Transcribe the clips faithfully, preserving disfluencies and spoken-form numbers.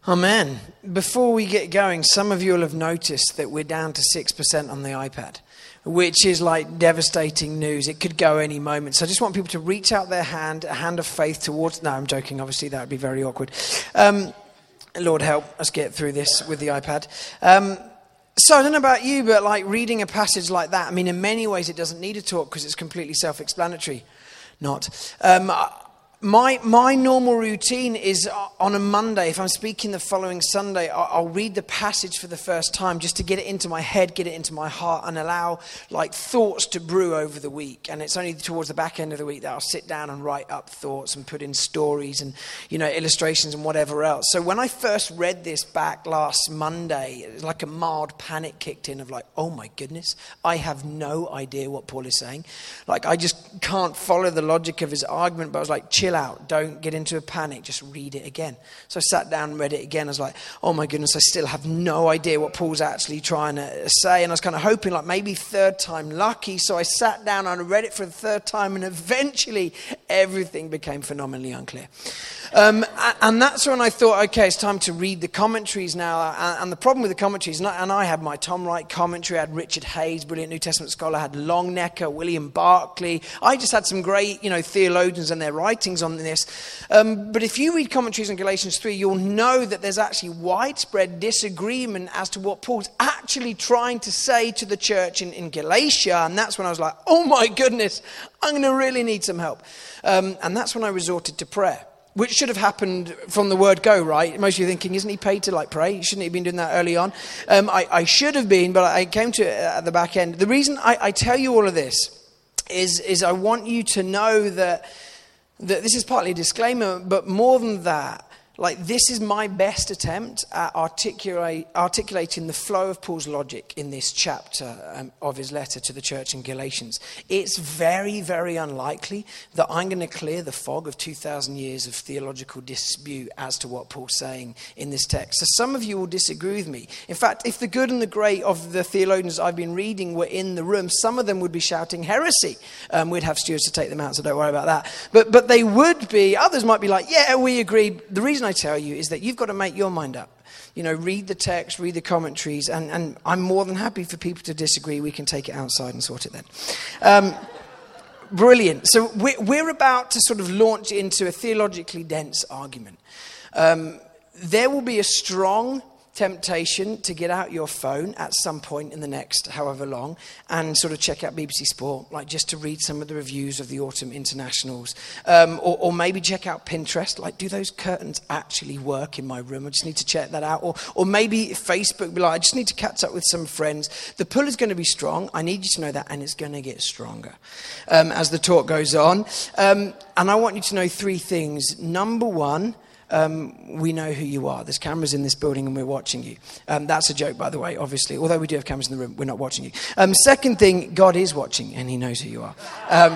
Amen. Before we get going, some of you will have noticed that we're down to six percent on the iPad, which is like devastating news. It could go any moment. So I just want people to reach out their hand, a hand of faith towards... No, I'm joking. Obviously, that would be very awkward. Um, Lord help us get through this with the iPad. Um, so I don't know about you, but like reading a passage like that, I mean, in many ways it doesn't need a talk because it's completely self-explanatory. Not. Um, My my normal routine is on a Monday, if I'm speaking the following Sunday, I'll, I'll read the passage for the first time just to get it into my head, get it into my heart, and allow like thoughts to brew over the week. And it's only towards the back end of the week that I'll sit down and write up thoughts and put in stories and, you know, illustrations and whatever else. So when I first read this back last Monday, it was like a mild panic kicked in of like, oh my goodness, I have no idea what Paul is saying. Like I just can't follow the logic of his argument, but I was like, chill out, don't get into a panic, just read it again. So I sat down and read it again. I was like, oh my goodness, I still have no idea what Paul's actually trying to say. And I was kind of hoping like maybe third time lucky. So I sat down and read it for the third time, and eventually everything became phenomenally unclear. Um, and that's when I thought, okay, it's time to read the commentaries now. And the problem with the commentaries, and I had my Tom Wright commentary, I had Richard Hayes, brilliant New Testament scholar, I had Longnecker, William Barclay. I just had some great, you know, theologians and their writings on this. Um, but if you read commentaries on Galatians three, you'll know that there's actually widespread disagreement as to what Paul's actually trying to say to the church in, in Galatia. And that's when I was like, oh my goodness, I'm going to really need some help. Um, and that's when I resorted to prayer, which should have happened from the word go, right? Most of you are thinking, isn't he paid to like pray? Shouldn't he have been doing that early on? Um, I, I should have been, but I came to it at the back end. The reason I, I tell you all of this is, is I want you to know that, that this is partly a disclaimer, but more than that, like this is my best attempt at articulate, articulating the flow of Paul's logic in this chapter um, of his letter to the church in Galatians. It's very, very unlikely that I'm going to clear the fog of two thousand years of theological dispute as to what Paul's saying in this text. So some of you will disagree with me. In fact, if the good and the great of the theologians I've been reading were in the room, some of them would be shouting heresy. Um, we'd have stewards to take them out, so don't worry about that. But, but they would be, others might be like, yeah, we agree. The reason I tell you is that you've got to make your mind up. You know, read the text, read the commentaries, and, and I'm more than happy for people to disagree. We can take it outside and sort it then. Um, brilliant. So we're, we're about to sort of launch into a theologically dense argument. Um, there will be a strong temptation to get out your phone at some point in the next however long and sort of check out B B C Sport, like just to read some of the reviews of the autumn internationals, um, or, or maybe check out Pinterest, like do those curtains actually work in my room? I just need to check that out. Or, or maybe Facebook, be like, I just need to catch up with some friends. The pull is going to be strong. I need you to know that, and it's going to get stronger um, as the talk goes on. Um, and I want you to know three things. Number one, Um, we know who you are. There's cameras in this building and we're watching you. Um, that's a joke, by the way, obviously. Although we do have cameras in the room, we're not watching you. Um, second thing, God is watching and he knows who you are. Um,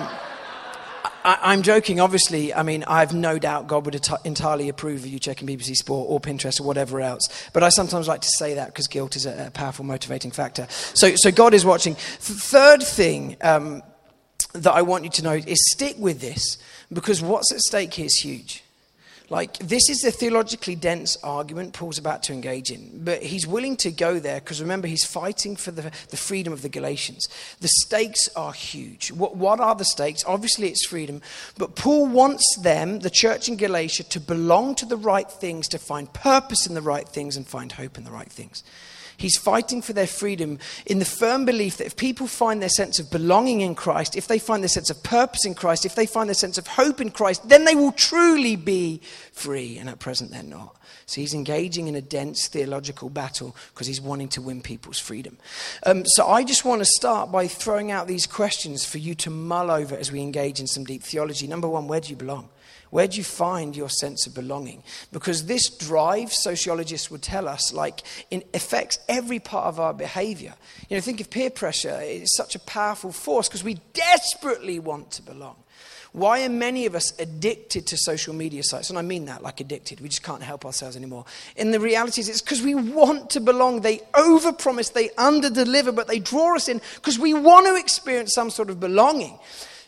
I, I'm joking, obviously. I mean, I have no doubt God would at- entirely approve of you checking B B C Sport or Pinterest or whatever else. But I sometimes like to say that because guilt is a, a powerful motivating factor. So, so God is watching. Th- third thing um, that I want you to know is stick with this, because what's at stake here is huge. Like, this is the theologically dense argument Paul's about to engage in. But he's willing to go there because, remember, he's fighting for the, the freedom of the Galatians. The stakes are huge. What, what are the stakes? Obviously, it's freedom. But Paul wants them, the church in Galatia, to belong to the right things, to find purpose in the right things, and find hope in the right things. He's fighting for their freedom in the firm belief that if people find their sense of belonging in Christ, if they find their sense of purpose in Christ, if they find their sense of hope in Christ, then they will truly be free. And at present, they're not. So he's engaging in a dense theological battle because he's wanting to win people's freedom. Um, so I just want to start by throwing out these questions for you to mull over as we engage in some deep theology. Number one, where do you belong? Where do you find your sense of belonging? Because this drive, sociologists would tell us, like, it affects every part of our behavior. You know, think of peer pressure. It's such a powerful force because we desperately want to belong. Why are many of us addicted to social media sites? And I mean that, like addicted. We just can't help ourselves anymore. And the reality is it's because we want to belong. They overpromise, they underdeliver, but they draw us in because we want to experience some sort of belonging.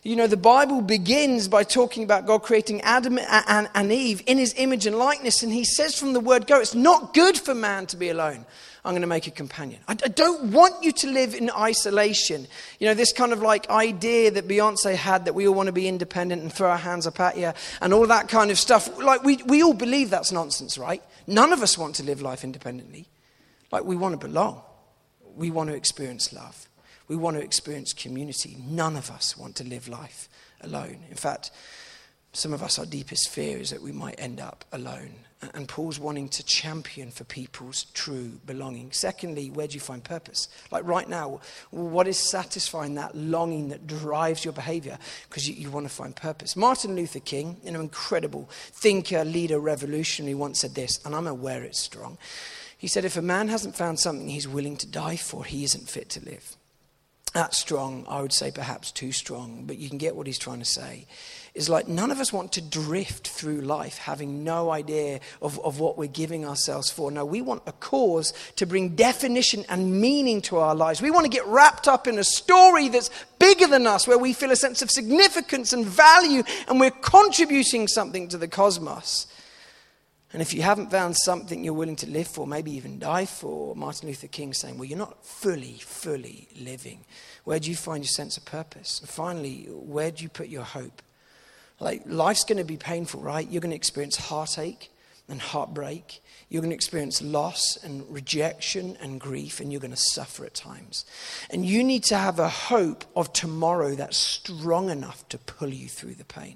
You know, the Bible begins by talking about God creating Adam and, and Eve in his image and likeness. And he says from the word go, it's not good for man to be alone. I'm going to make a companion. I, I don't want you to live in isolation. You know, this kind of like idea that Beyonce had that we all want to be independent and throw our hands up at you and all that kind of stuff. Like we, we all believe that's nonsense, right? None of us want to live life independently. Like we want to belong. We want to experience love. We want to experience community. None of us want to live life alone. In fact, some of us, our deepest fear is that we might end up alone. And Paul's wanting to champion for people's true belonging. Secondly, where do you find purpose? Like right now, what is satisfying that longing that drives your behavior? Because you, you want to find purpose. Martin Luther King, an incredible thinker, leader, revolutionary, once said this, and I'm aware it's strong. He said, if a man hasn't found something he's willing to die for, he isn't fit to live. That's strong. I would say perhaps too strong, but you can get what he's trying to say. It's like none of us want to drift through life having no idea of, of what we're giving ourselves for. No, we want a cause to bring definition and meaning to our lives. We want to get wrapped up in a story that's bigger than us, where we feel a sense of significance and value, and we're contributing something to the cosmos. And if you haven't found something you're willing to live for, maybe even die for, Martin Luther King saying, well, you're not fully, fully living. Where do you find your sense of purpose? And finally, where do you put your hope? Like, life's going to be painful, right? You're going to experience heartache and heartbreak. You're going to experience loss and rejection and grief, and you're going to suffer at times. And you need to have a hope of tomorrow that's strong enough to pull you through the pain.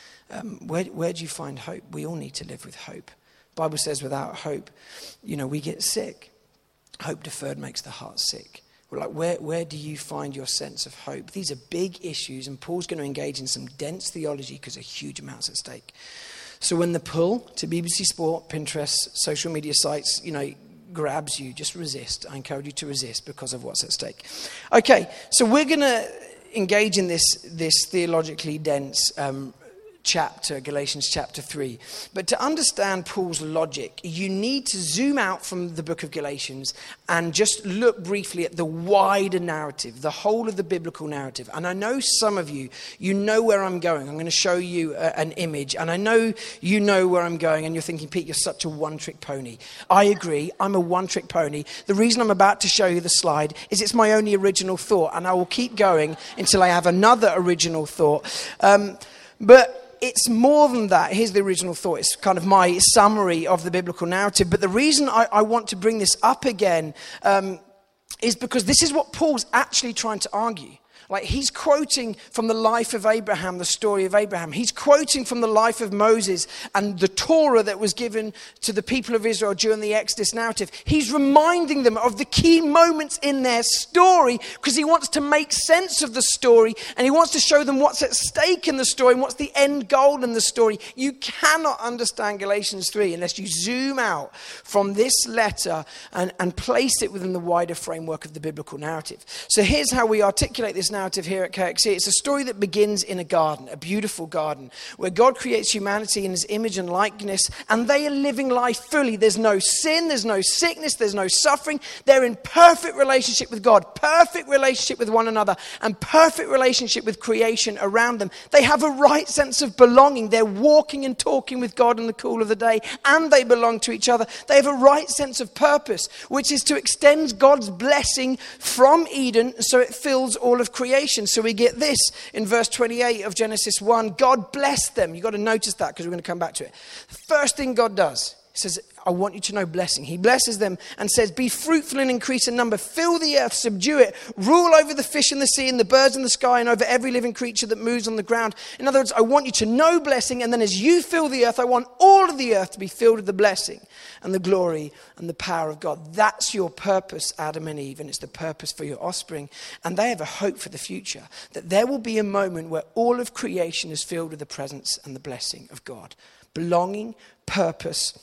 Um, where, where do you find hope? We all need to live with hope. The Bible says without hope, you know, we get sick. Hope deferred makes the heart sick. We're like, where, where do you find your sense of hope? These are big issues, and Paul's going to engage in some dense theology because there are huge amounts at stake. So when the pull to B B C Sport, Pinterest, social media sites, you know, grabs you, just resist. I encourage you to resist because of what's at stake. Okay, so we're going to engage in this, this theologically dense um chapter, Galatians chapter three. But to understand Paul's logic, you need to zoom out from the book of Galatians and just look briefly at the wider narrative, the whole of the biblical narrative. And I know some of you, you know where I'm going. I'm going to show you a, an image. And I know you know where I'm going, and you're thinking, Pete, you're such a one-trick pony. I agree. I'm a one-trick pony. The reason I'm about to show you the slide is it's my only original thought, and I will keep going until I have another original thought. Um, but it's more than that. Here's the original thought. It's kind of my summary of the biblical narrative. But the reason I, I want to bring this up again um, is because this is what Paul's actually trying to argue. Like, he's quoting from the life of Abraham, the story of Abraham. He's quoting from the life of Moses and the Torah that was given to the people of Israel during the Exodus narrative. He's reminding them of the key moments in their story because he wants to make sense of the story, and he wants to show them what's at stake in the story and what's the end goal in the story. You cannot understand Galatians three unless you zoom out from this letter and, and place it within the wider framework of the biblical narrative. So here's how we articulate this narrative here at K X C. It's a story that begins in a garden, a beautiful garden, where God creates humanity in his image and likeness, and they are living life fully. There's no sin, there's no sickness, there's no suffering. They're in perfect relationship with God, perfect relationship with one another, and perfect relationship with creation around them. They have a right sense of belonging. They're walking and talking with God in the cool of the day, and they belong to each other. They have a right sense of purpose, which is to extend God's blessing from Eden so it fills all of creation. So we get this in verse twenty-eight of Genesis one. God blessed them. You've got to notice that because we're going to come back to it. The first thing God does, he says, I want you to know blessing. He blesses them and says, be fruitful and increase in number. Fill the earth, subdue it. Rule over the fish in the sea and the birds in the sky and over every living creature that moves on the ground. In other words, I want you to know blessing. And then as you fill the earth, I want all of the earth to be filled with the blessing and the glory and the power of God. That's your purpose, Adam and Eve. And it's the purpose for your offspring. And they have a hope for the future, that there will be a moment where all of creation is filled with the presence and the blessing of God. Belonging, purpose,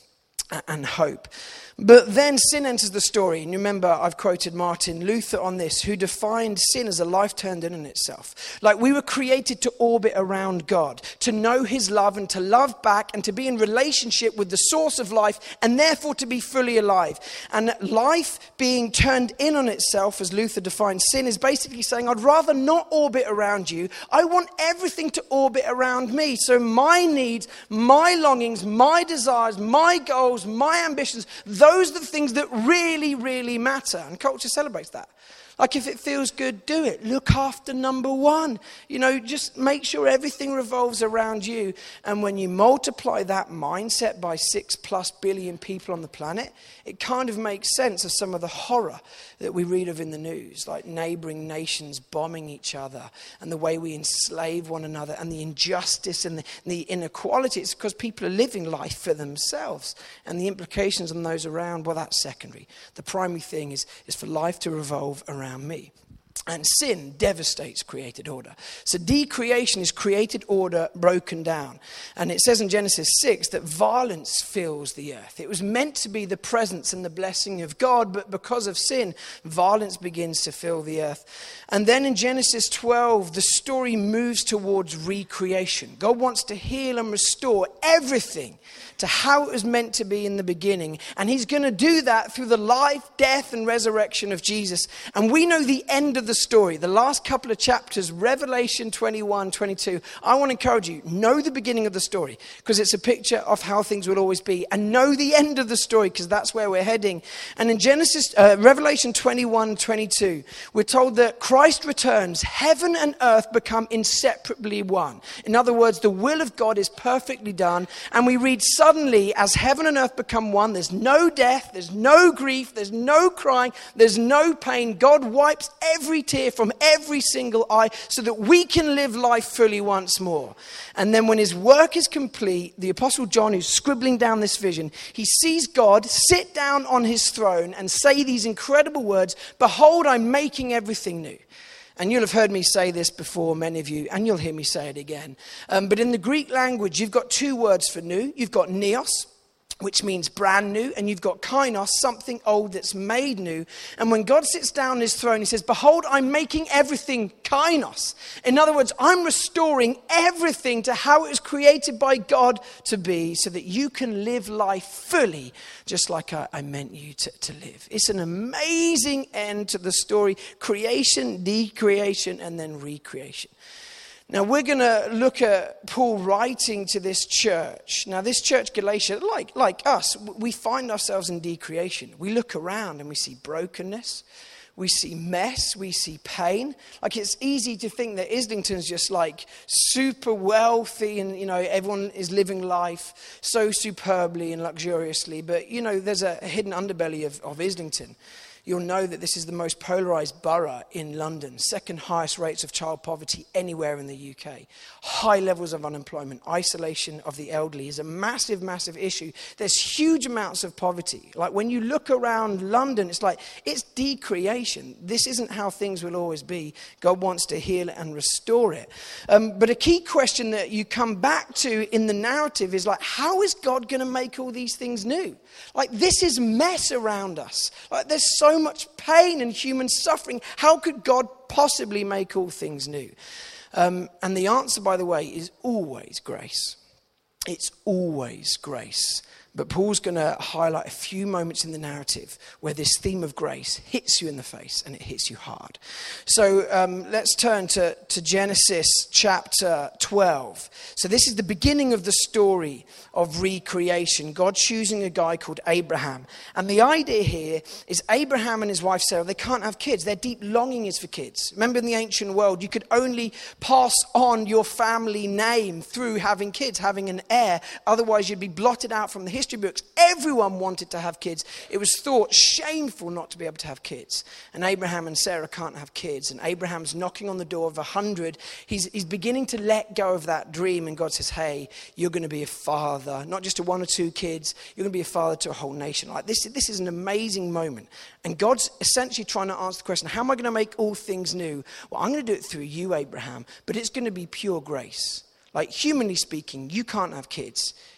and hope. But then sin enters the story. And you remember, I've quoted Martin Luther on this, who defined sin as a life turned in on itself. Like we were created to orbit around God, to know his love and to love back and to be in relationship with the source of life and therefore to be fully alive. And life being turned in on itself, as Luther defined sin, is basically saying, I'd rather not orbit around you. I want everything to orbit around me. So my needs, my longings, my desires, my goals, my ambitions, those are the things that really, really matter. And culture celebrates that. Like if it feels good, do it. Look after number one. You know, just make sure everything revolves around you. And when you multiply that mindset by six plus billion people on the planet, it kind of makes sense of some of the horror that we read of in the news, like neighboring nations bombing each other and the way we enslave one another and the injustice and the, and the inequality. It's because people are living life for themselves. And the implications on those around, well, that's secondary. The primary thing is, is for life to revolve around me. And sin devastates created order. So decreation is created order broken down. And it says in Genesis six that violence fills the earth. It was meant to be the presence and the blessing of God, but because of sin, violence begins to fill the earth. And then in Genesis twelve, the story moves towards recreation. God wants to heal and restore everything to how it was meant to be in the beginning. And he's going to do that through the life, death, and resurrection of Jesus. And we know the end of the story, the last couple of chapters, Revelation twenty-one, twenty-two. I want to encourage you, know the beginning of the story, because it's a picture of how things will always be. And know the end of the story, because that's where we're heading. And in Genesis, uh, Revelation twenty-one, twenty-two, we're told that Christ returns, heaven and earth become inseparably one. In other words, the will of God is perfectly done. And we read, suddenly, as heaven and earth become one, there's no death, there's no grief, there's no crying, there's no pain. God wipes every tear from every single eye so that we can live life fully once more. And then when his work is complete, the Apostle John, who's scribbling down this vision, he sees God sit down on his throne and say these incredible words, "Behold, I'm making everything new." And you'll have heard me say this before, many of you, and you'll hear me say it again. Um, but in the Greek language, you've got two words for new. You've got neos, which means brand new, and you've got kainos, something old that's made new. And when God sits down on his throne, he says, "Behold, I'm making everything kainos." In other words, I'm restoring everything to how it was created by God to be, so that you can live life fully, just like I, I meant you to, to live. It's an amazing end to the story. Creation, decreation, and then recreation. Now, we're going to look at Paul writing to this church. Now, this church, Galatia, like, like us, we find ourselves in decreation. We look around and we see brokenness. We see mess. We see pain. Like, it's easy to think that Islington's just like super wealthy and, you know, everyone is living life so superbly and luxuriously. But, you know, there's a hidden underbelly of, of Islington. You'll know that this is the most polarised borough in London. Second highest rates of child poverty anywhere in the U K. High levels of unemployment. Isolation of the elderly is a massive, massive issue. There's huge amounts of poverty. Like when you look around London, it's like, it's decreation. This isn't how things will always be. God wants to heal it and restore it. Um, but a key question that you come back to in the narrative is like, how is God going to make all these things new? Like, this is mess around us. Like, there's so much pain and human suffering. How could God possibly make all things new? Um, and the answer, by the way, is always grace. It's always grace. But Paul's going to highlight a few moments in the narrative where this theme of grace hits you in the face, and it hits you hard. So um, let's turn to, to Genesis chapter twelve. So this is the beginning of the story of recreation. God choosing a guy called Abraham. And the idea here is Abraham and his wife Sarah, they can't have kids. Their deep longing is for kids. Remember, in the ancient world, you could only pass on your family name through having kids, having an heir. Otherwise, you'd be blotted out from the history books. Everyone wanted to have kids. It was thought shameful not to be able to have kids. And Abraham and Sarah can't have kids. And Abraham's knocking on the door of a hundred. He's, he's beginning to let go of that dream. And God says, hey, you're going to be a father, not just to one or two kids. You're going to be a father to a whole nation. Like this, this is an amazing moment. And God's essentially trying to answer the question, how am I going to make all things new? Well, I'm going to do it through you, Abraham, but it's going to be pure grace. Like, humanly speaking, you can't have kids.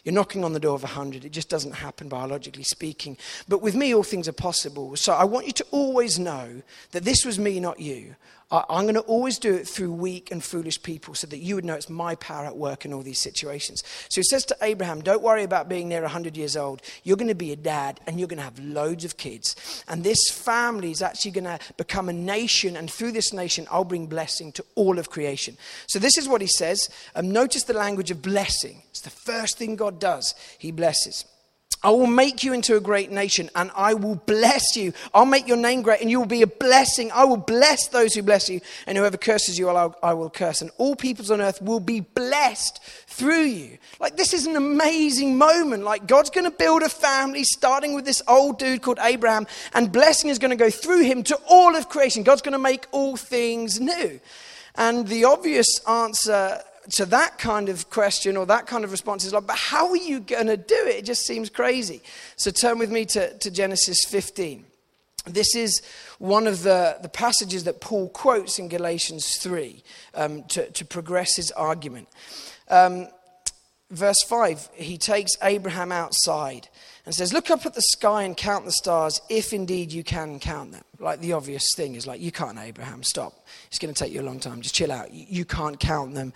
You're knocking on the door of one hundred. It just doesn't happen biologically speaking. But with me, all things are possible. So I want you to always know that this was me, not you. I'm going to always do it through weak and foolish people so that you would know it's my power at work in all these situations. So he says to Abraham, don't worry about being near one hundred years old. You're going to be a dad and you're going to have loads of kids. And this family is actually going to become a nation. And through this nation, I'll bring blessing to all of creation. So this is what he says. Um, notice the language of blessing. It's the first thing God does. He blesses. I will make you into a great nation and I will bless you. I'll make your name great and you will be a blessing. I will bless those who bless you, and whoever curses you, I'll, I will curse. And all peoples on earth will be blessed through you. Like, this is an amazing moment. Like, God's going to build a family starting with this old dude called Abraham, and blessing is going to go through him to all of creation. God's going to make all things new. And the obvious answer to that kind of question or that kind of response is like, but how are you going to do it? It just seems crazy. So turn with me to, to Genesis fifteen. This is one of the, the passages that Paul quotes in Galatians three um, to, to progress his argument. Um, verse five, he takes Abraham outside and says, look up at the sky and count the stars, if indeed you can count them. Like, the obvious thing is like, you can't, Abraham, stop. It's going to take you a long time. Just chill out. You, you can't count them.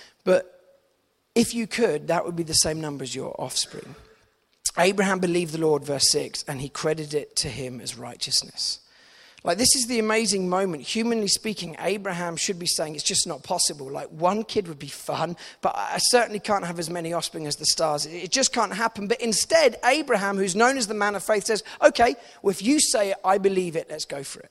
But if you could, that would be the same number as your offspring. Abraham believed the Lord, verse six, and he credited it to him as righteousness. Like, this is the amazing moment. Humanly speaking, Abraham should be saying it's just not possible. Like, one kid would be fun, but I certainly can't have as many offspring as the stars. It just can't happen. But instead, Abraham, who's known as the man of faith, says, okay, well, if you say it, I believe it, let's go for it.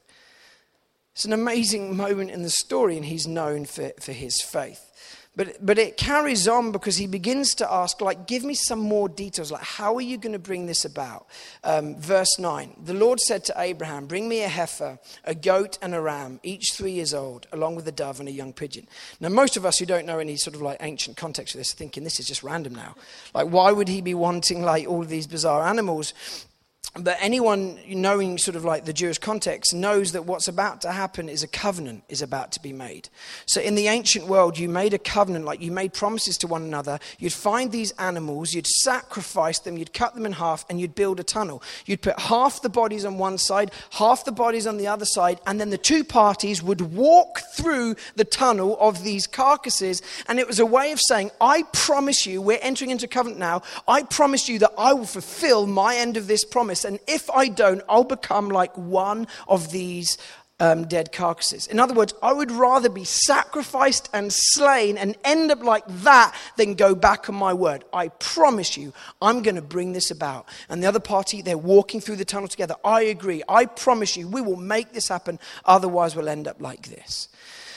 It's an amazing moment in the story, and he's known for, for his faith. But but it carries on because he begins to ask, like, give me some more details. Like, how are you going to bring this about? Um, verse nine, the Lord said to Abraham, bring me a heifer, a goat and a ram, each three years old, along with a dove and a young pigeon. Now, most of us who don't know any sort of like ancient context of this are thinking this is just random now. Like, why would he be wanting like all of these bizarre animals? But anyone knowing sort of like the Jewish context knows that what's about to happen is a covenant is about to be made. So in the ancient world, you made a covenant, like you made promises to one another. You'd find these animals, you'd sacrifice them, you'd cut them in half, and you'd build a tunnel. You'd put half the bodies on one side, half the bodies on the other side, and then the two parties would walk through the tunnel of these carcasses. And it was a way of saying, I promise you, we're entering into covenant now, I promise you that I will fulfill my end of this promise. And if I don't, I'll become like one of these um, dead carcasses. In other words, I would rather be sacrificed and slain and end up like that than go back on my word. I promise you, I'm going to bring this about. And the other party, they're walking through the tunnel together. I agree. I promise you, we will make this happen. Otherwise, we'll end up like this.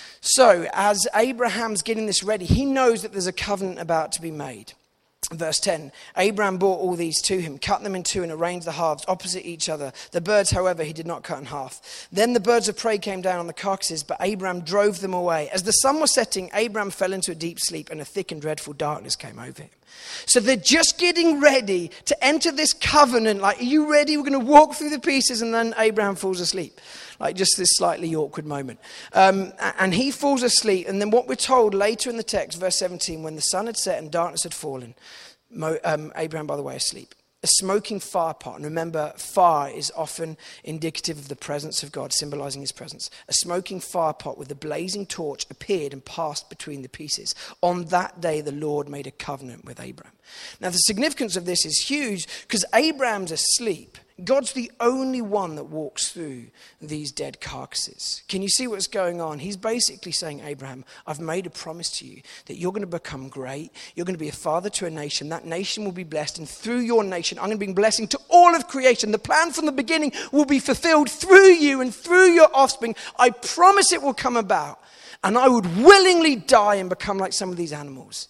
So as Abraham's getting this ready, he knows that there's a covenant about to be made. Verse ten, Abraham brought all these to him, cut them in two and arranged the halves opposite each other. The birds, however, he did not cut in half. Then the birds of prey came down on the carcasses, but Abraham drove them away. As the sun was setting, Abraham fell into a deep sleep, and a thick and dreadful darkness came over him. So they're just getting ready to enter this covenant. Like, are you ready? We're going to walk through the pieces, and then Abraham falls asleep. Like, just this slightly awkward moment. Um, and he falls asleep. And then what we're told later in the text, verse seventeen, when the sun had set and darkness had fallen, Mo, um, Abraham, by the way, asleep. A smoking fire pot. And remember, fire is often indicative of the presence of God, symbolizing his presence. A smoking fire pot with a blazing torch appeared and passed between the pieces. On that day, the Lord made a covenant with Abraham. Now, the significance of this is huge because Abraham's asleep. God's the only one that walks through these dead carcasses. Can you see what's going on? He's basically saying, Abraham, I've made a promise to you that you're going to become great. You're going to be a father to a nation. That nation will be blessed. And through your nation, I'm going to bring blessing to all of creation. The plan from the beginning will be fulfilled through you and through your offspring. I promise it will come about. And I would willingly die and become like some of these animals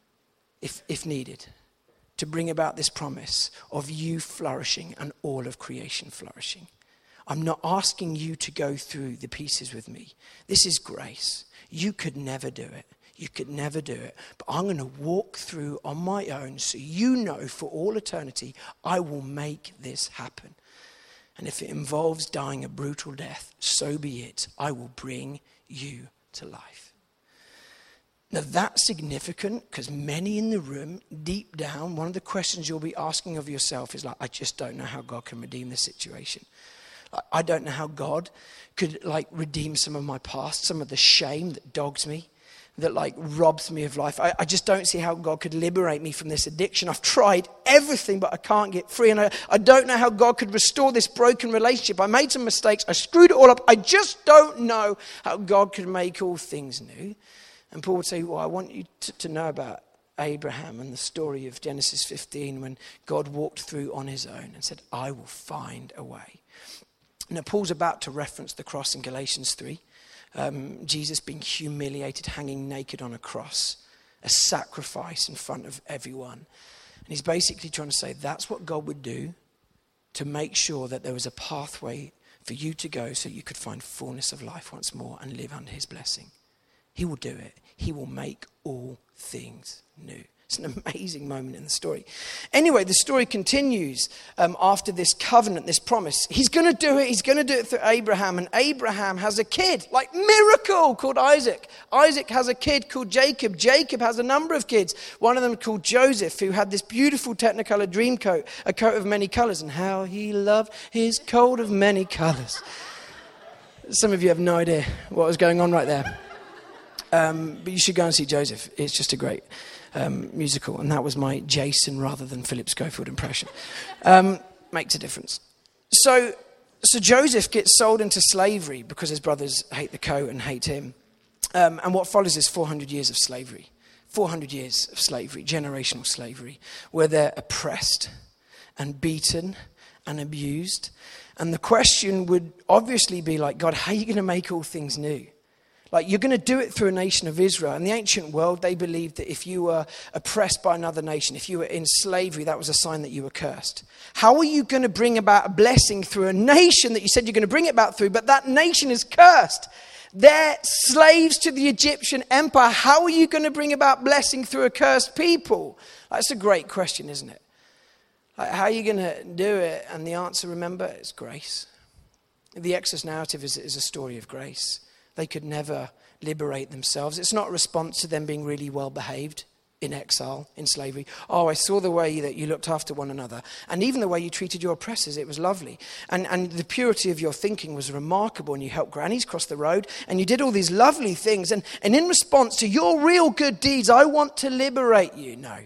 if, if needed, to bring about this promise of you flourishing and all of creation flourishing. I'm not asking you to go through the pieces with me. This is grace. You could never do it. You could never do it. But I'm going to walk through on my own so you know for all eternity I will make this happen. And if it involves dying a brutal death, so be it. I will bring you to life. Now that's significant because many in the room, deep down, one of the questions you'll be asking of yourself is like, I just don't know how God can redeem this situation. Like, I don't know how God could like redeem some of my past, some of the shame that dogs me, that like robs me of life. I, I just don't see how God could liberate me from this addiction. I've tried everything, but I can't get free. And I, I don't know how God could restore this broken relationship. I made some mistakes. I screwed it all up. I just don't know how God could make all things new. And Paul would say, well, I want you to, to know about Abraham and the story of Genesis fifteen when God walked through on his own and said, I will find a way. Now, Paul's about to reference the cross in Galatians three. Um, Jesus being humiliated, hanging naked on a cross, a sacrifice in front of everyone. And he's basically trying to say that's what God would do to make sure that there was a pathway for you to go so you could find fullness of life once more and live under his blessing. He will do it. He will make all things new. It's an amazing moment in the story. Anyway, the story continues um, after this covenant, this promise. He's going to do it. He's going to do it through Abraham. And Abraham has a kid, like miracle, called Isaac. Isaac has a kid called Jacob. Jacob has a number of kids. One of them called Joseph, who had this beautiful Technicolor dream coat, a coat of many colors. And how he loved his coat of many colors. Some of you have no idea what was going on right there. Um, but you should go and see Joseph. It's just a great um, musical. And that was my Jason rather than Philip Schofield impression. Um, makes a difference. So, so Joseph gets sold into slavery because his brothers hate the coat and hate him. Um, and what follows is four hundred years of slavery. four hundred years of slavery, generational slavery, where they're oppressed and beaten and abused. And the question would obviously be like, God, how are you going to make all things new? Like, you're going to do it through a nation of Israel. In the ancient world, they believed that if you were oppressed by another nation, if you were in slavery, that was a sign that you were cursed. How are you going to bring about a blessing through a nation that you said you're going to bring it about through, but that nation is cursed? They're slaves to the Egyptian empire. How are you going to bring about blessing through a cursed people? That's a great question, isn't it? Like, how are you going to do it? And the answer, remember, is grace. The Exodus narrative is, is a story of grace. They could never liberate themselves. It's not a response to them being really well behaved in exile, in slavery. Oh, I saw the way that you looked after one another. And even the way you treated your oppressors, it was lovely. And, and the purity of your thinking was remarkable. And you helped grannies cross the road. And you did all these lovely things. And, and in response to your real good deeds, I want to liberate you. No.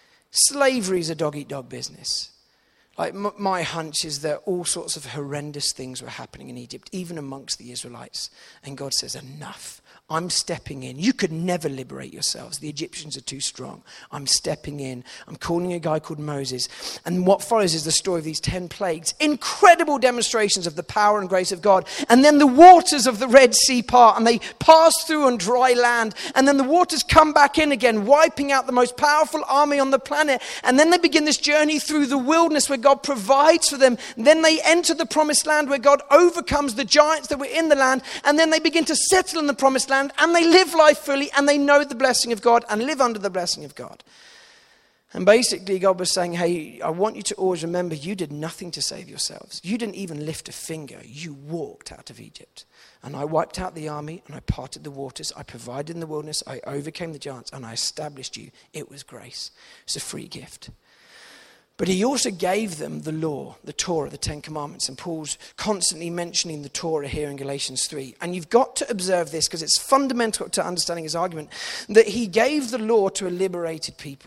Slavery is a dog-eat-dog business. Like m- my hunch is that all sorts of horrendous things were happening in Egypt, even amongst the Israelites. And God says, enough. I'm stepping in. You could never liberate yourselves. The Egyptians are too strong. I'm stepping in. I'm calling a guy called Moses. And what follows is the story of these ten plagues. Incredible demonstrations of the power and grace of God. And then the waters of the Red Sea part. And they pass through on dry land. And then the waters come back in again, wiping out the most powerful army on the planet. And then they begin this journey through the wilderness where God provides for them. Then they enter the promised land where God overcomes the giants that were in the land. And then they begin to settle in the promised land. And they live life fully, and they know the blessing of God and live under the blessing of God. And basically God was saying, hey, I want you to always remember you did nothing to save yourselves. You didn't even lift a finger. You walked out of Egypt. And I wiped out the army, and I parted the waters. I provided in the wilderness. I overcame the giants, and I established you. It was grace. It's a free gift. But he also gave them the law, the Torah, the Ten Commandments. And Paul's constantly mentioning the Torah here in Galatians three. And you've got to observe this because it's fundamental to understanding his argument, that he gave the law to a liberated people.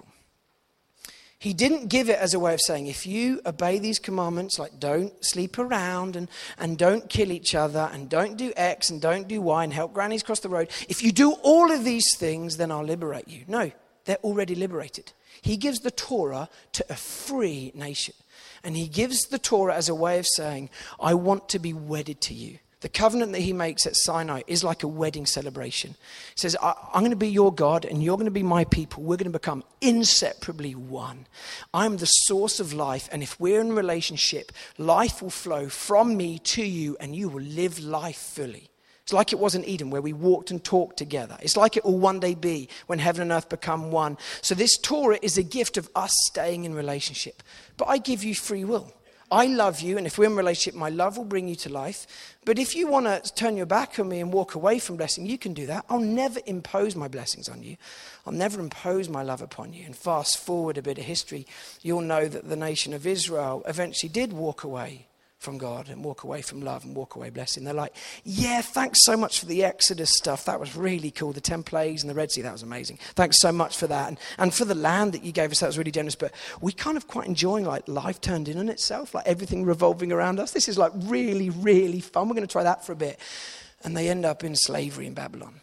He didn't give it as a way of saying, if you obey these commandments, like don't sleep around and, and don't kill each other and don't do X and don't do Y and help grannies cross the road. If you do all of these things, then I'll liberate you. No, they're already liberated. He gives the Torah to a free nation. And he gives the Torah as a way of saying, I want to be wedded to you. The covenant that he makes at Sinai is like a wedding celebration. He says, I, I'm going to be your God and you're going to be my people. We're going to become inseparably one. I'm the source of life. And if we're in a relationship, life will flow from me to you and you will live life fully. It's like it was in Eden where we walked and talked together. It's like it will one day be when heaven and earth become one. So this Torah is a gift of us staying in relationship. But I give you free will. I love you, and if we're in a relationship, my love will bring you to life. But if you want to turn your back on me and walk away from blessing, you can do that. I'll never impose my blessings on you. I'll never impose my love upon you. And fast forward a bit of history, you'll know that the nation of Israel eventually did walk away from God and walk away from love and walk away blessing. They're like, yeah, thanks so much for the Exodus stuff. That was really cool. The ten plagues and the Red Sea, that was amazing. Thanks so much for that. And, and for the land that you gave us, that was really generous. But we kind of quite enjoying like life turned in on itself, like everything revolving around us. This is like really, really fun. We're going to try that for a bit. And they end up in slavery in Babylon.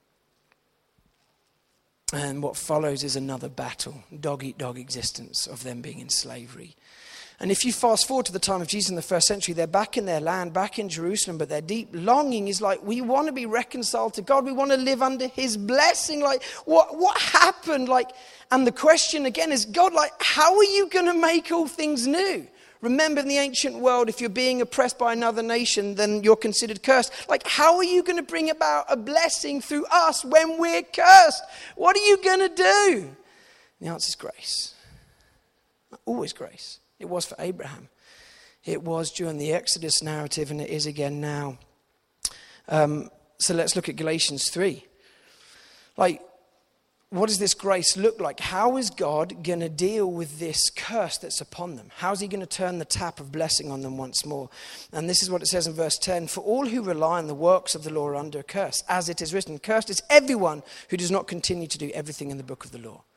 And what follows is another battle, dog-eat-dog existence of them being in slavery. And if you fast forward to the time of Jesus in the first century, they're back in their land, back in Jerusalem, but their deep longing is like, we want to be reconciled to God. We want to live under his blessing. Like, what, what happened? Like, and the question again is, God, like, how are you going to make all things new? Remember, in the ancient world, if you're being oppressed by another nation, then you're considered cursed. Like, how are you going to bring about a blessing through us when we're cursed? What are you going to do? The answer is grace. Always grace. It was for Abraham. It was during the Exodus narrative, and it is again now. Um, so let's look at Galatians three. Like, what does this grace look like? How is God going to deal with this curse that's upon them? How is he going to turn the tap of blessing on them once more? And this is what it says in verse ten. For all who rely on the works of the law are under a curse. As it is written, cursed is everyone who does not continue to do everything in the book of the law.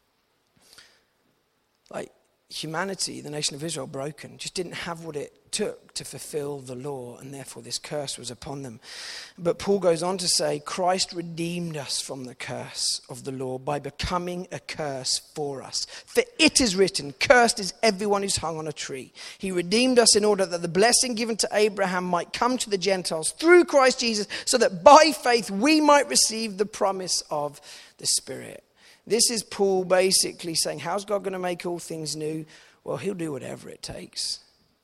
Like, humanity, the nation of Israel, broken, just didn't have what it took to fulfill the law, and therefore this curse was upon them. But Paul goes on to say, Christ redeemed us from the curse of the law by becoming a curse for us. For it is written, cursed is everyone who's hung on a tree. He redeemed us in order that the blessing given to Abraham might come to the Gentiles through Christ Jesus, so that by faith we might receive the promise of the Spirit. This is Paul basically saying, how's God going to make all things new? Well, he'll do whatever it takes.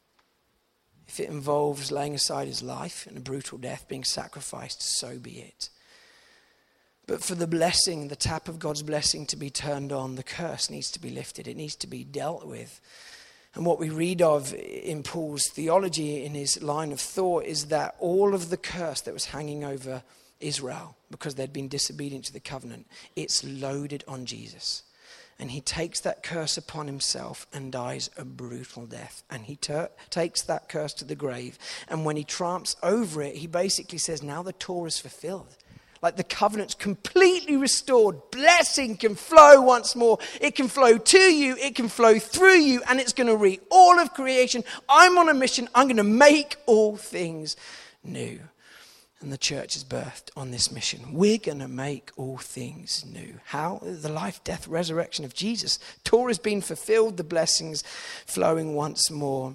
If it involves laying aside his life and a brutal death, being sacrificed, so be it. But for the blessing, the tap of God's blessing to be turned on, the curse needs to be lifted. It needs to be dealt with. And what we read of in Paul's theology, in his line of thought, is that all of the curse that was hanging over Israel, because they'd been disobedient to the covenant, it's loaded on Jesus. And he takes that curse upon himself and dies a brutal death. And he ter- takes that curse to the grave. And when he triumphs over it, he basically says, now the Torah is fulfilled. Like, the covenant's completely restored. Blessing can flow once more. It can flow to you. It can flow through you. And it's going to reach all of creation. I'm on a mission. I'm going to make all things new. And the church is birthed on this mission. We're going to make all things new. How? The life, death, resurrection of Jesus. Torah has been fulfilled, the blessings flowing once more.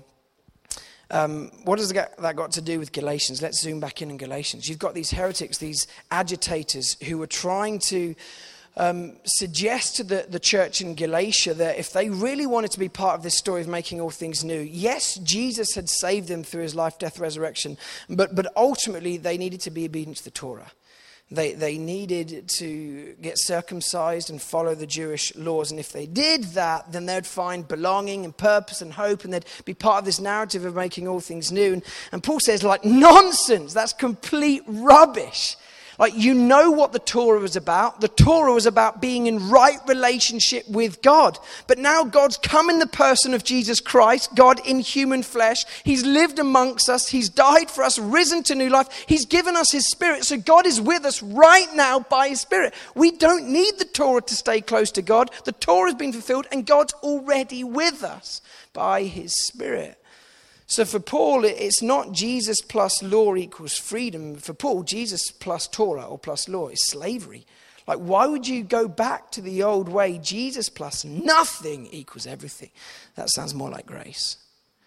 Um, what has that got to do with Galatians? Let's zoom back in on Galatians. You've got these heretics, these agitators who are trying to Um, suggest to the, the church in Galatia that if they really wanted to be part of this story of making all things new, yes, Jesus had saved them through his life, death, resurrection, but but ultimately they needed to be obedient to the Torah. They they needed to get circumcised and follow the Jewish laws. And if they did that, then they'd find belonging and purpose and hope, and they'd be part of this narrative of making all things new. And, and Paul says, like, nonsense, that's complete rubbish. Like, you know what the Torah was about. The Torah was about being in right relationship with God. But now God's come in the person of Jesus Christ, God in human flesh. He's lived amongst us. He's died for us, risen to new life. He's given us his Spirit. So God is with us right now by his Spirit. We don't need the Torah to stay close to God. The Torah has been fulfilled and God's already with us by his Spirit. So for Paul, it's not Jesus plus law equals freedom. For Paul, Jesus plus Torah or plus law is slavery. Like, why would you go back to the old way? Jesus plus nothing equals everything. That sounds more like grace.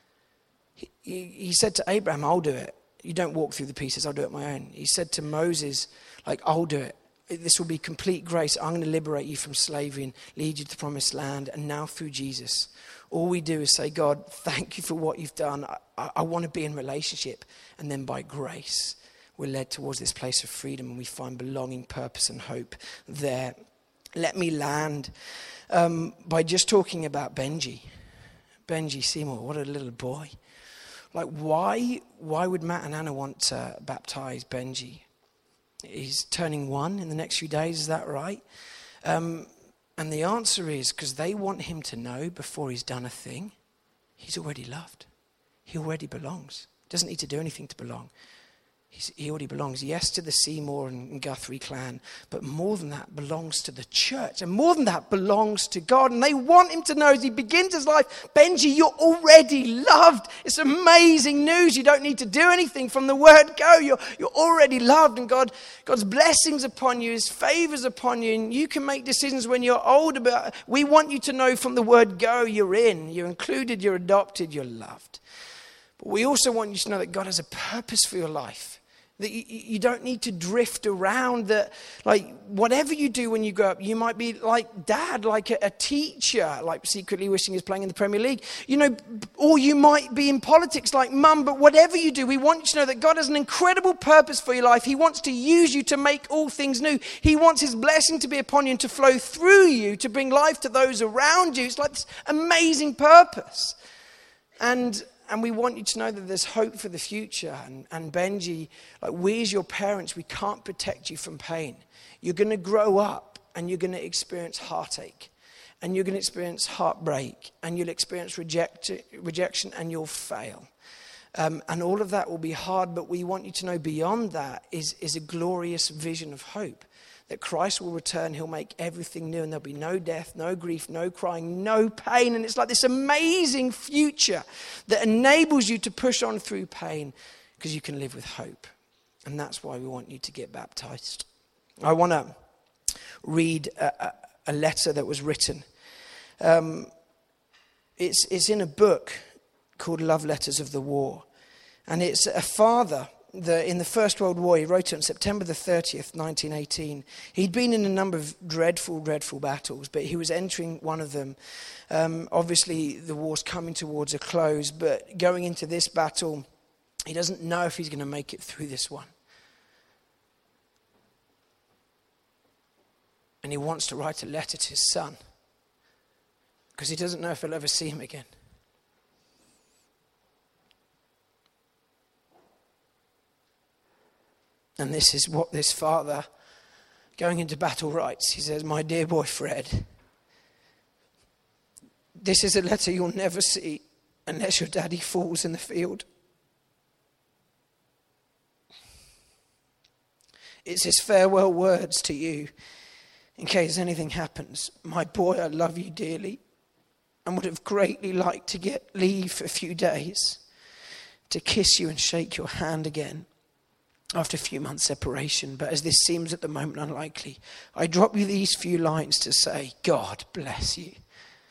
He, he, he said to Abraham, I'll do it. You don't walk through the pieces, I'll do it my own. He said to Moses, like, I'll do it. This will be complete grace. I'm going to liberate you from slavery and lead you to the promised land. And now through Jesus, all we do is say, God, thank you for what you've done. I, I, I want to be in relationship. And then by grace, we're led towards this place of freedom and we find belonging, purpose and hope there. Let me land um, by just talking about Benji. Benji Seymour, what a little boy. Like, why, why would Matt and Anna want to baptize Benji? He's turning one in the next few days, is that right? Um, and the answer is because they want him to know before he's done a thing, he's already loved. He already belongs. Doesn't need to do anything to belong. He's, he already belongs, yes, to the Seymour and Guthrie clan, but more than that, belongs to the church. And more than that, belongs to God. And they want him to know as he begins his life, Benji, you're already loved. It's amazing news. You don't need to do anything from the word go. You're, you're already loved. And God, God's blessings upon you, his favors upon you. And you can make decisions when you're older. But we want you to know from the word go, you're in. You're included, you're adopted, you're loved. But we also want you to know that God has a purpose for your life. That you, you don't need to drift around. That, like, whatever you do when you grow up, you might be like dad, like a, a teacher, like secretly wishing he's playing in the Premier League. You know, or you might be in politics like mum. But whatever you do, we want you to know that God has an incredible purpose for your life. He wants to use you to make all things new. He wants his blessing to be upon you and to flow through you to bring life to those around you. It's like this amazing purpose. And And we want you to know that there's hope for the future. And, and Benji, like we as your parents, we can't protect you from pain. You're going to grow up and you're going to experience heartache. And you're going to experience heartbreak. And you'll experience reject, rejection and you'll fail. Um, and all of that will be hard. But we want you to know beyond that is, is a glorious vision of hope. That Christ will return, he'll make everything new, and there'll be no death, no grief, no crying, no pain. And it's like this amazing future that enables you to push on through pain because you can live with hope. And that's why we want you to get baptized. I want to read a, a, a letter that was written. Um, it's, it's in a book called Love Letters of the War. And it's a father. The, in the First World War, he wrote it on September the thirtieth, nineteen eighteen. He'd been in a number of dreadful, dreadful battles, but he was entering one of them. Um, obviously, the war's coming towards a close, but going into this battle, he doesn't know if he's going to make it through this one. And he wants to write a letter to his son, because he doesn't know if he'll ever see him again. And this is what this father, going into battle, writes. He says, "My dear boy Fred, this is a letter you'll never see unless your daddy falls in the field. It's his farewell words to you in case anything happens. My boy, I love you dearly and would have greatly liked to get leave for a few days to kiss you and shake your hand again after a few months separation, but as this seems at the moment unlikely, I drop you these few lines to say, God bless you."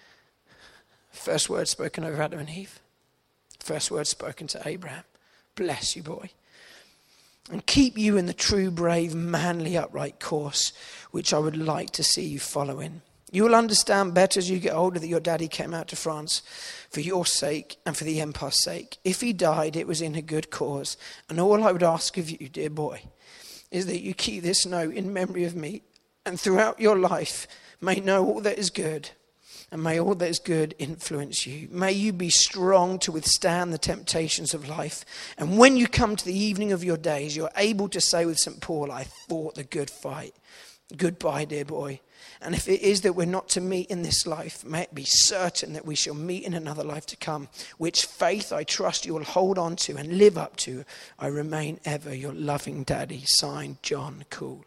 First word spoken over Adam and Eve. First word spoken to Abraham. Bless you, boy. And keep you in the true, brave, manly, upright course, which I would like to see you follow in. You will understand better as you get older that your daddy came out to France for your sake and for the empire's sake. If he died, it was in a good cause. And all I would ask of you, dear boy, is that you keep this note in memory of me, and throughout your life may know all that is good, and may all that is good influence you. May you be strong to withstand the temptations of life. And when you come to the evening of your days, you're able to say with Saint Paul, I fought the good fight. Goodbye, dear boy. And if it is that we're not to meet in this life, may it be certain that we shall meet in another life to come, which faith I trust you will hold on to and live up to. I remain ever your loving daddy, signed John Cool.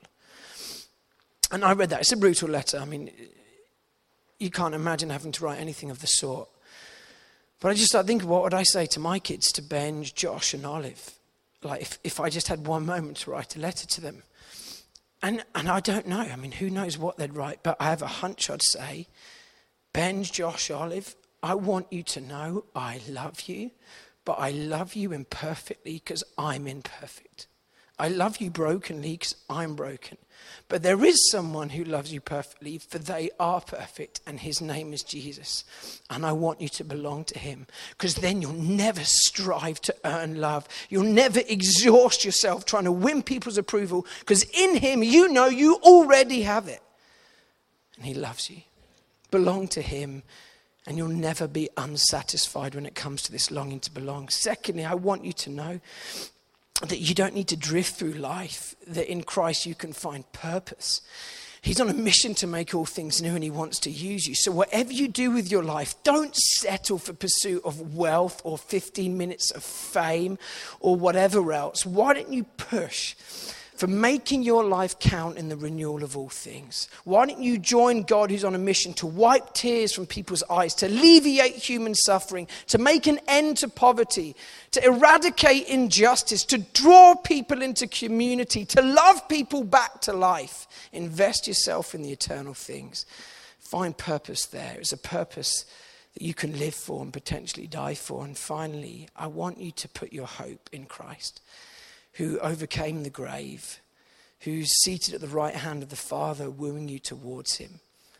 And I read that. It's a brutal letter. I mean, you can't imagine having to write anything of the sort. But I just started thinking, what would I say to my kids, to Ben, Josh and Olive? Like if, if I just had one moment to write a letter to them. And and I don't know. I mean, who knows what they'd write. But I have a hunch I'd say, Ben, Josh, Olive, I want you to know I love you. But I love you imperfectly because I'm imperfect. I love you brokenly because I'm broken. But there is someone who loves you perfectly, for they are perfect, and his name is Jesus. And I want you to belong to him, because then you'll never strive to earn love. You'll never exhaust yourself trying to win people's approval, because in him you know you already have it. And he loves you. Belong to him And you'll never be unsatisfied when it comes to this longing to belong. Secondly, I want you to know that you don't need to drift through life, that in Christ you can find purpose. He's on a mission to make all things new and he wants to use you. So whatever you do with your life, don't settle for pursuit of wealth or fifteen minutes of fame or whatever else. Why don't you push for making your life count in the renewal of all things? Why don't you join God who's on a mission to wipe tears from people's eyes, to alleviate human suffering, to make an end to poverty, to eradicate injustice, to draw people into community, to love people back to life. Invest yourself in the eternal things. Find purpose there. It's a purpose that you can live for and potentially die for. And finally, I want you to put your hope in Christ, who overcame the grave, who's seated at the right hand of the Father, wooing you towards him.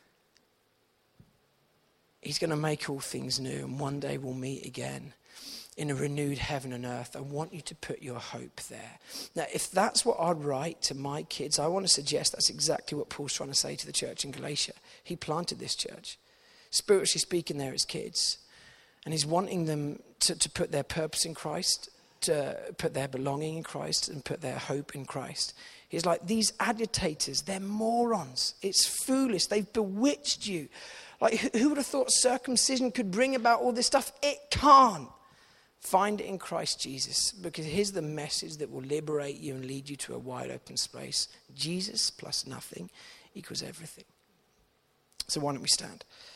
He's going to make all things new, and one day we'll meet again in a renewed heaven and earth. I want you to put your hope there. Now, if that's what I'd write to my kids, I want to suggest that's exactly what Paul's trying to say to the church in Galatia. He planted this church, spiritually speaking, they're his kids. And he's wanting them to, to put their purpose in Christ, to put their belonging in Christ and put their hope in Christ. He's like, these agitators, they're morons. It's foolish. They've bewitched you. Like, who would have thought circumcision could bring about all this stuff? It can't. Find it in Christ Jesus, because here's the message that will liberate you and lead you to a wide open space. Jesus plus nothing equals everything. So why don't we stand?